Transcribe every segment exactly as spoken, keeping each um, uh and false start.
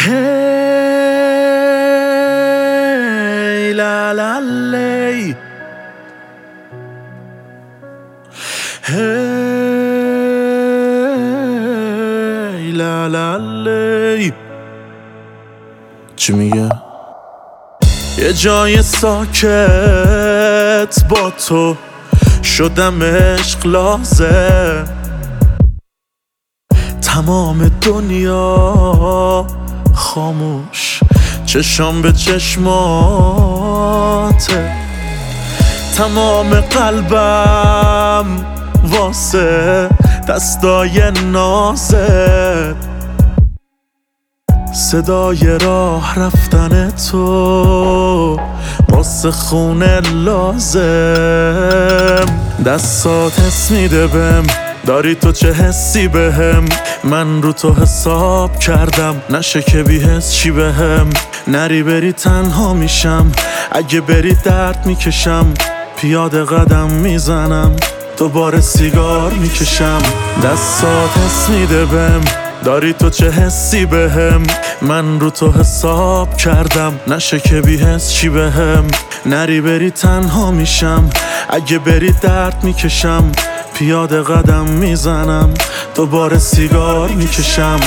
هی لا لا لی هی لا لا لی. چی میگه؟ یه جای ساکت با تو شدم عشق لازم، تمام دنیا خاموش، چشام به چشماته، تمام قلبم واسه دستای نازت، صدای راه رفتن تو واسه خونه لازم. دستات حس میده بهم، داری تو چه حسی بهم، من رو تو حساب کردم، نشه که بی حس چی بهم. نری بری تنها میشم، اگه بری درد میکشم، پیاده قدم میزنم، دوباره سیگار میکشم. دستات حس میده بهم، داری تو چه حسی بهم، من رو تو حساب کردم، نشه که بی حس چی بهم. نری بری تنها میشم، اگه بری درد میکشم، پیاده قدم میزنم، دوباره سیگار میکشم.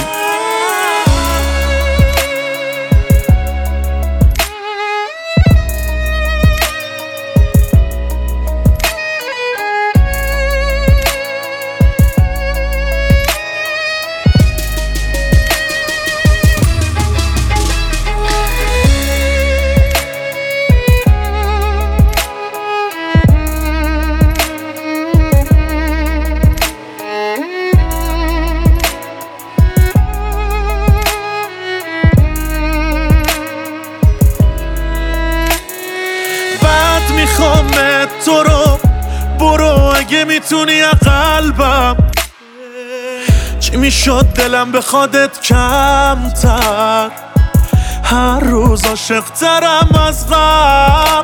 میخوامت تو رو، برو اگه میتونی قلبم. چی میشد دلم بخوادت کمتر، هر روز عاشق‌ترم از قبل.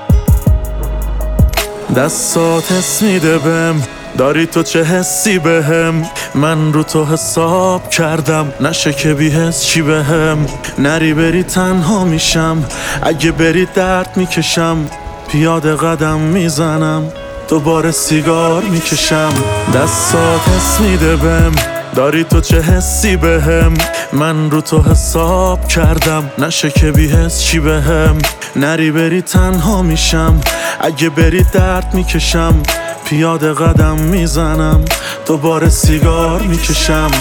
دستات حس میده بهم، داری تو چه حسی بهم، من رو تو حساب کردم، نشه که بی حس چی بهم. نری بری تنها میشم، اگه بری درد میکشم، پیاده قدم میزنم، دوباره سیگار میکشم. دستات حس میده بهم، داری تو چه حسی بهم، من رو تو حساب کردم، نشه که بی حس چی بهم. نری بری تنها میشم، اگه بری درد میکشم، پیاده قدم میزنم، دوباره سیگار میکشم.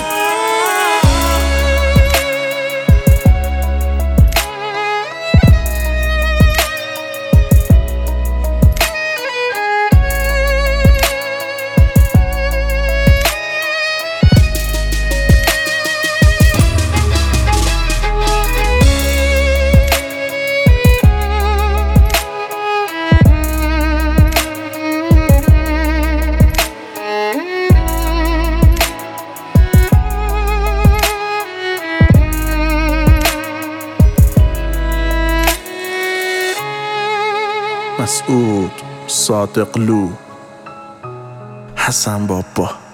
مسعود صادقلو، حسن بابا.